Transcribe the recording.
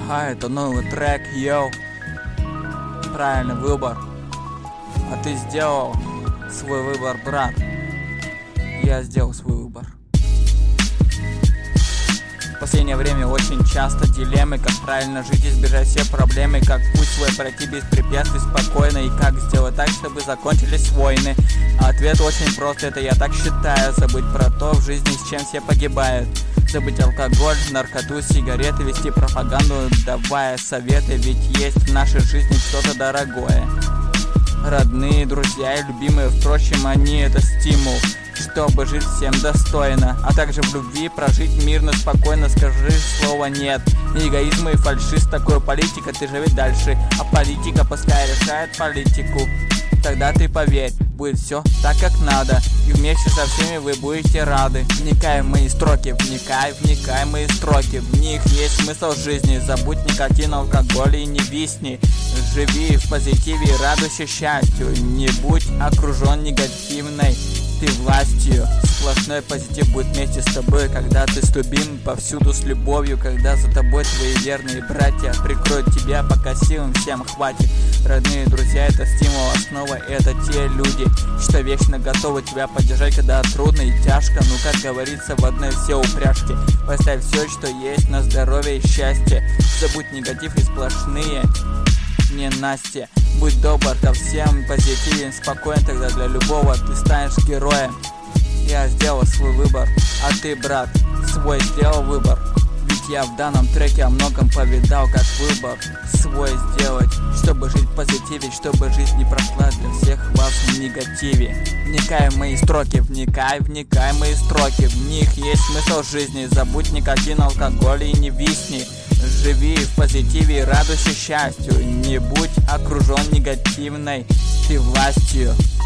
А это новый трек, йоу. Правильный выбор. А ты сделал свой выбор, брат. Я сделал свой выбор. В последнее время очень часто дилеммы, как правильно жить, избежать все проблемы, как путь свой пройти без препятствий спокойно, и как сделать так, чтобы закончились войны. Ответ очень прост, это я так считаю: забыть про то в жизни, с чем все погибают. Забыть алкоголь, наркоту, сигареты, вести пропаганду, давая советы, ведь есть в нашей жизни что-то дорогое. Родные, друзья и любимые, впрочем, они это стимул, чтобы жить всем достойно, а также в любви прожить мирно, спокойно. Скажи слово нет эгоизму и фальши. С такой политикой ты живи дальше, а политика пускай решает политику. Тогда ты поверь, будет все так, как надо, и вместе со всеми вы будете рады. Вникай в мои строки, вникай в мои строки. В них есть смысл жизни. Забудь никотин, алкоголь и не висни. Живи в позитиве и радуйся счастью. Не будь окружен негативной ты властью. Сплошной позитив будет вместе с тобой, когда ты с любимым повсюду с любовью, когда за тобой твои верные братья прикроют тебя, пока силам всем хватит. Родные друзья — это стимул, основа — это те люди, что вечно готовы тебя поддержать, когда трудно и тяжко. Ну, как говорится, в одной все упряжки. Поставь все, что есть, на здоровье и счастье. Забудь негатив и сплошные ненастья. Будь добр ко всем, позитивен, спокоен, тогда для любого ты станешь героем. Я сделал свой выбор, а ты, брат, свой сделал выбор. Ведь я в данном треке о многом повидал, как выбор свой сделать, чтобы жить в позитиве, чтобы жизнь не прошла для всех вас в негативе. Вникай в мои строки, вникай в мои строки. В них есть смысл жизни. Забудь никотин, алкоголь и не висни. Живи в позитиве и радуйся счастью. Не будь окружен негативной ты властью.